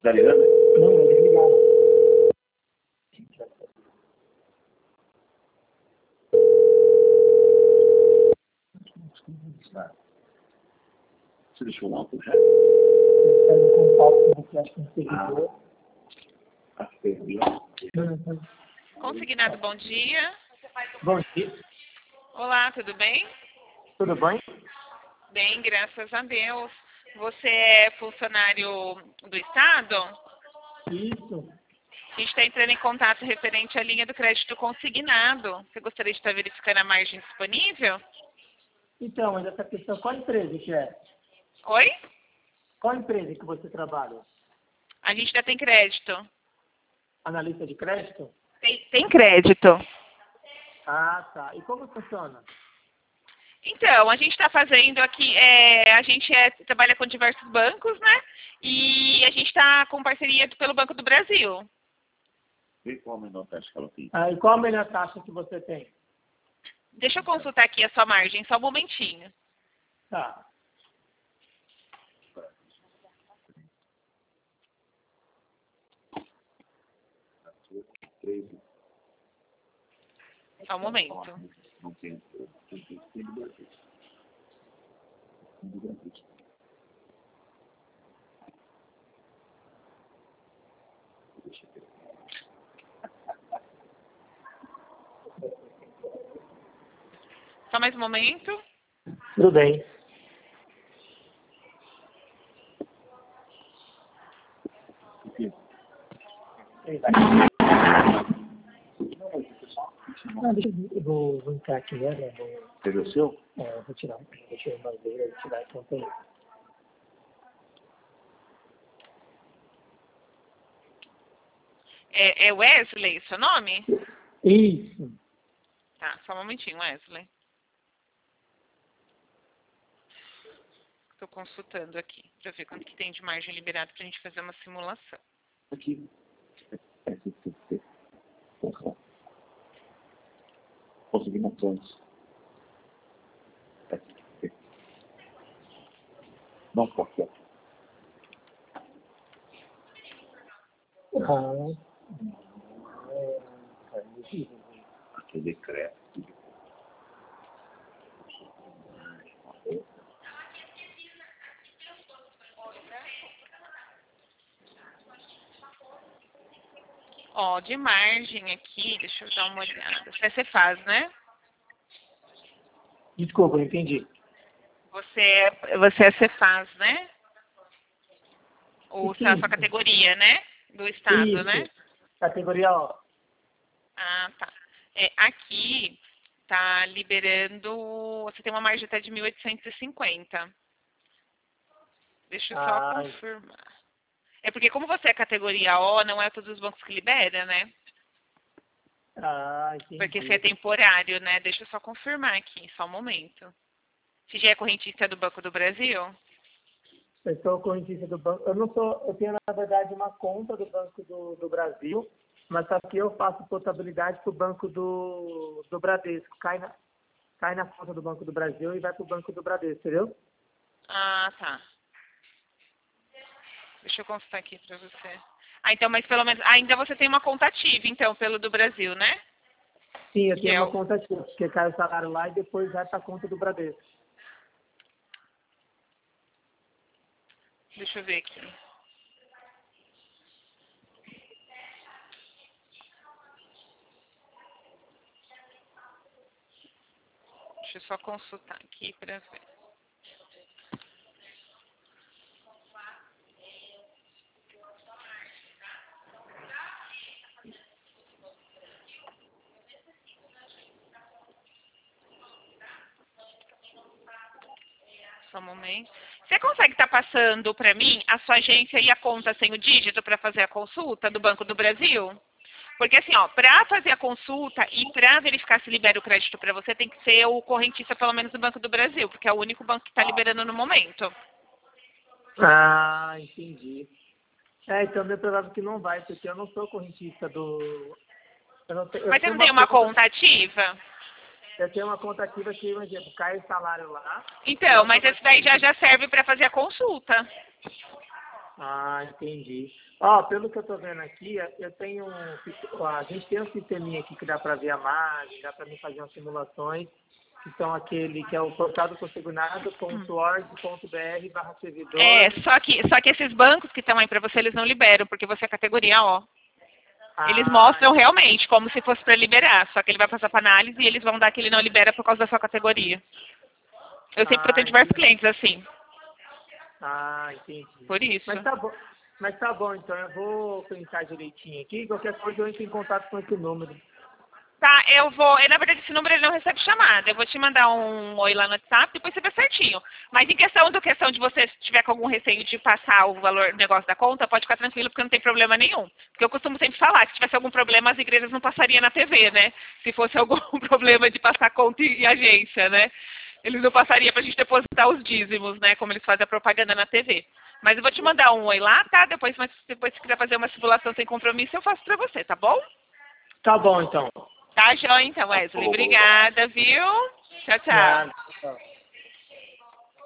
Tá ligado? Não, eles ligaram. Você deixou um álcool já? Eles fazem contato com o flash com o seguidor. Ah, perdi. Consignado, bom dia. Bom dia. Olá, tudo bem? Tudo bem? Bem, graças a Deus. Você é funcionário do Estado? Isso. A gente está entrando em contato referente à linha do crédito consignado. Você gostaria de estar verificando a margem disponível? Então, mas essa questão, qual empresa que é? Oi? Qual empresa que você trabalha? A gente ainda tem crédito. Analista de crédito? Tem crédito. Ah, tá. E como funciona? Então, a gente está fazendo aqui, a gente trabalha com diversos bancos, né? E a gente está com parceria pelo Banco do Brasil. Vê qual a menor taxa que ela tem. Ah, e qual a melhor taxa que você tem? Deixa eu consultar aqui a sua margem, só um momentinho. Tá. Só um momento. Não tem. Tem do Brasil. Tem do Brasil. Deixa eu ver. Só mais um momento. Tudo bem. Não, deixa eu vou entrar aqui, né? Você viu o seu? Vou tirar. Deixa eu bandeira, vou tirar aqui um tempo. É Wesley, seu nome? Isso. Tá, só um momentinho, Wesley. Estou consultando aqui para ver quanto que tem de margem liberada para a gente fazer uma simulação. Aqui. SCC. Consignações. SCC. Não pode. Aqui é decreto. Ó, de margem aqui, deixa eu dar uma olhada. Você faz, né? Desculpa, não entendi. Você é Cefaz, né? Ou a sua categoria, né? Do Estado, Isso. né? Categoria O. Ah, tá. Aqui tá liberando. Você tem uma margem até de 1.850. Deixa eu só confirmar. É porque como você é categoria O, não é todos os bancos que libera, né? Ah, entendi. Porque você é temporário, né? Deixa eu só confirmar aqui, só um momento. Você já é correntista do Banco do Brasil? Eu sou correntista do banco. Eu não sou, eu tenho, na verdade, uma conta do Banco do Brasil, mas só que eu faço portabilidade para o Banco do Bradesco. Cai na conta do Banco do Brasil e vai para o Banco do Bradesco, entendeu? Ah, tá. Deixa eu consultar aqui pra você. Ah, então, mas pelo menos. Ainda você tem uma conta ativa, então, pelo do Brasil, né? Sim, eu Que tenho é uma o. conta ativa, porque cai o salário lá e depois vai para a conta do Bradesco. Deixa eu ver aqui. Deixa eu só consultar aqui pra ver. Só um momento. Você consegue estar passando para mim a sua agência e a conta sem o dígito para fazer a consulta do Banco do Brasil? Porque assim, ó, para fazer a consulta e para verificar se libera o crédito para você, tem que ser o correntista pelo menos do Banco do Brasil, porque é o único banco que está liberando no momento. Ah, entendi. Então é provável que não vai, porque eu não sou correntista do... Mas você não tem uma conta ativa? Eu tenho uma conta ativa que, por exemplo, cai o salário lá. Então, mas esse daí já serve para fazer a consulta. Ah, entendi. Ó, pelo que eu tô vendo aqui, eu tenho a gente tem um sisteminha aqui que dá para ver a margem, dá para mim fazer umas simulações, que são aquele que é o portaldoconsignado.org.br/servidor. Só que esses bancos que estão aí para você, eles não liberam, porque você é categoria O. Eles Ah, mostram realmente como se fosse para liberar, só que ele vai passar para análise e eles vão dar que ele não libera por causa da sua categoria. Eu sempre tenho diversos entendi. clientes assim, Entendi. por isso. Mas tá bom, então eu vou pensar direitinho aqui, qualquer coisa eu entro em contato com esse número. Tá, eu vou. Na verdade, esse número ele não recebe chamada. Eu vou te mandar um oi lá no WhatsApp, depois você vê certinho. Mas em questão de você se tiver com algum receio de passar o valor do negócio da conta, pode ficar tranquilo, porque não tem problema nenhum. Porque eu costumo sempre falar que se tivesse algum problema, as igrejas não passariam na TV, né? Se fosse algum problema de passar conta e agência, né? Eles não passariam pra gente depositar os dízimos, né? Como eles fazem a propaganda na TV. Mas eu vou te mandar um oi lá, tá? Depois se quiser fazer uma simulação sem compromisso, eu faço pra você, tá bom? Tá bom, então. Tá, joia, então, Wesley. Obrigada, viu? Tchau, tchau. Nada.